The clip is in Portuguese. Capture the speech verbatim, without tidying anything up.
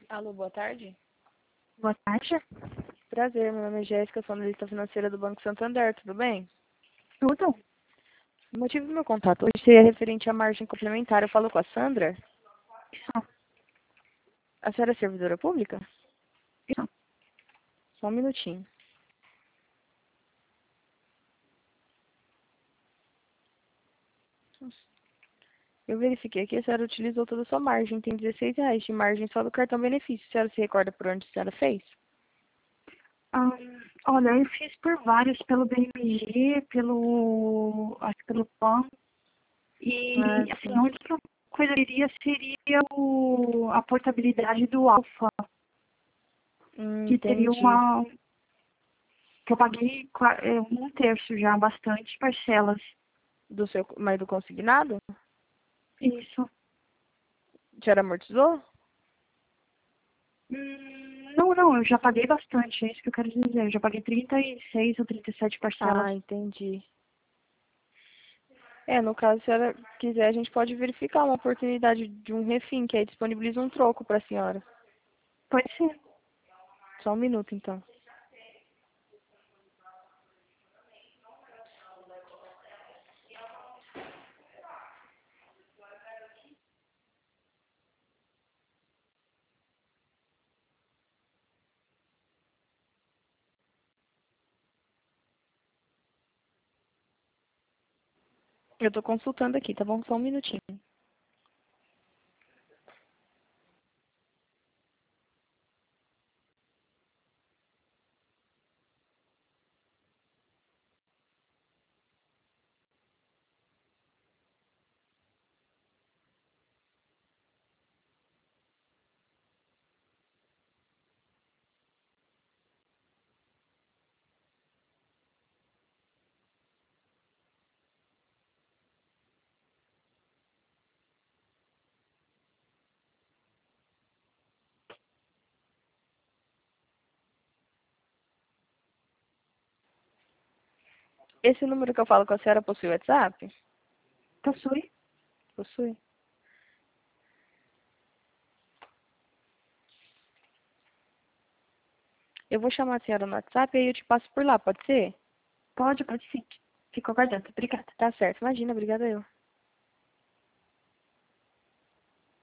Alô, boa tarde. Boa tarde. Prazer, meu nome é Jéssica, sou analista financeira do Banco Santander, tudo bem? Tudo? O motivo do meu contato hoje seria referente à margem complementar. Eu falo com a Sandra. Isso. A senhora é servidora pública? Isso. Só um minutinho. Eu verifiquei aqui, a senhora utilizou toda a sua margem. Tem dezesseis reais de margem só do cartão benefício. A senhora se recorda por onde a senhora fez? Ah, olha, eu fiz por vários, pelo B M G, pelo, acho que pelo P A N. Ah, E, assim, sim. a única coisa que eu queria seria o, a portabilidade do Alfa, Hum, que teria entendi. uma, que eu paguei qua- é, um terço já, bastante parcelas. Do seu, mas do consignado? Isso. A senhora amortizou? Hum, não, não, eu já paguei bastante, é isso que eu quero dizer. Eu já paguei trinta e seis ou trinta e sete parcelas. Ah, entendi. É, no caso, se a senhora quiser, a gente pode verificar uma oportunidade de um refim, que aí disponibiliza um troco para a senhora. Pode ser. Só um minuto, então. Eu tô consultando aqui, tá bom? Só um minutinho. Esse número que eu falo com a senhora possui WhatsApp? Possui. Possui. Eu vou chamar a senhora no WhatsApp e aí eu te passo por lá, pode ser? Pode, pode sim. Fico aguardando. Obrigada. Tá certo. Imagina, obrigada eu.